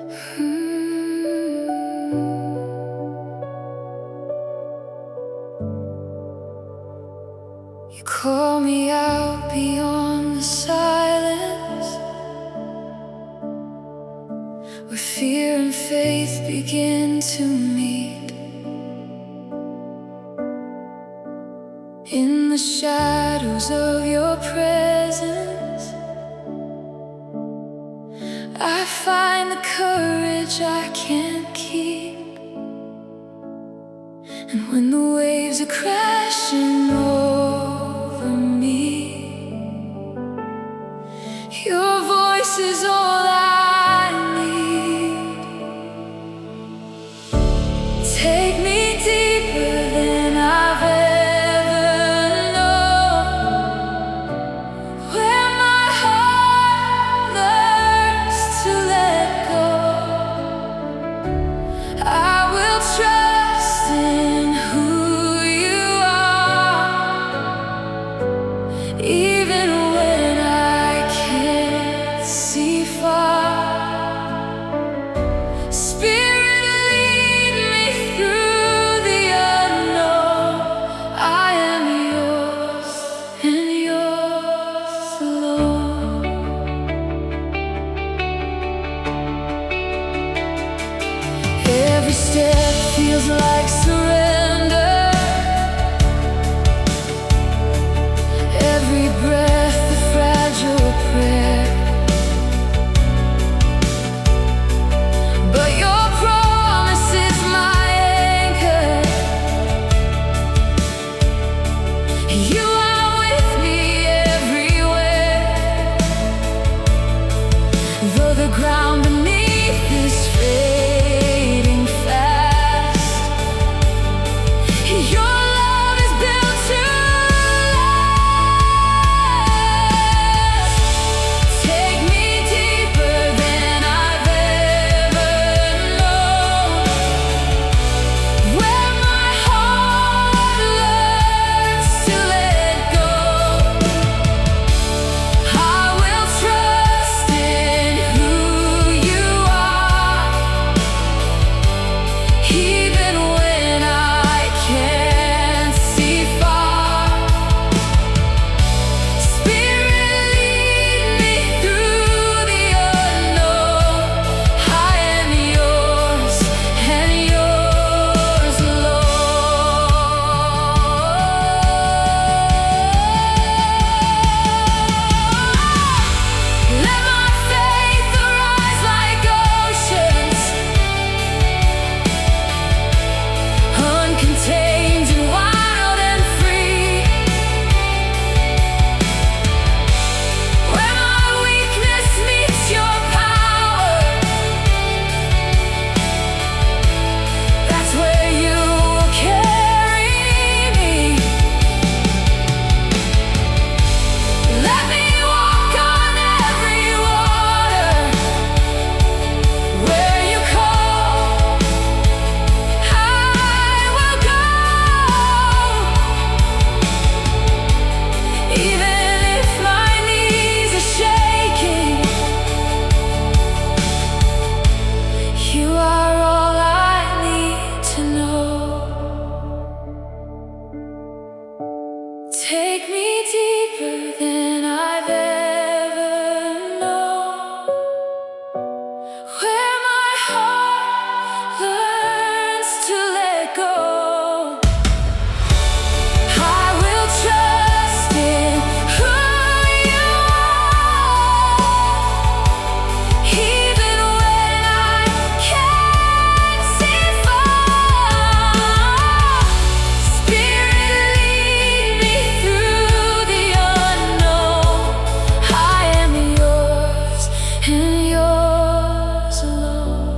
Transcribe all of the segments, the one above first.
You call me out beyond the silence, where fear and faith begin to meet. In the shadows of your presence, I find the courage I can't keep. And when the waves are crashing over me, your voice is all I need. Take me deeper than I've ever known, where my heart learns to let go. I will trust in who you are, even when I can't see far. Spirit, lead me through the unknown. I am yours and yours alone. Every step feels like surrender, every breath a fragile prayer. But your promise is my anchor. You are with me everywhere. Though the ground beneath is fading fast, your love is built to last. Take me deeper than I've ever known, where my heart learns to let go. I will trust in who you are, even when I can't see far. Spirit, lead me through the unknown. I am yours and yours alone. Let my faith arise like oceans, uncontained and wild and free. Where my weakness meets your power, that's where you will carry me. Let me walk on every water. Where you call, I will go. Even if my knees are shaking, you are all I need to know. Take me deeper than I've ever known, where my heart learns to let go. I will trust in who you are, even when I can't see far. Spirit, lead me through the unknown. I am yours and yours alone.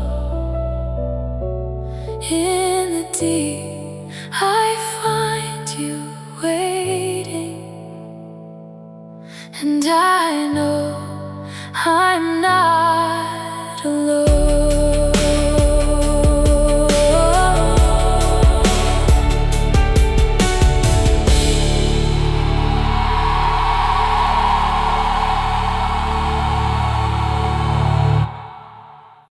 In the deep, I find you waiting, and I know I'm not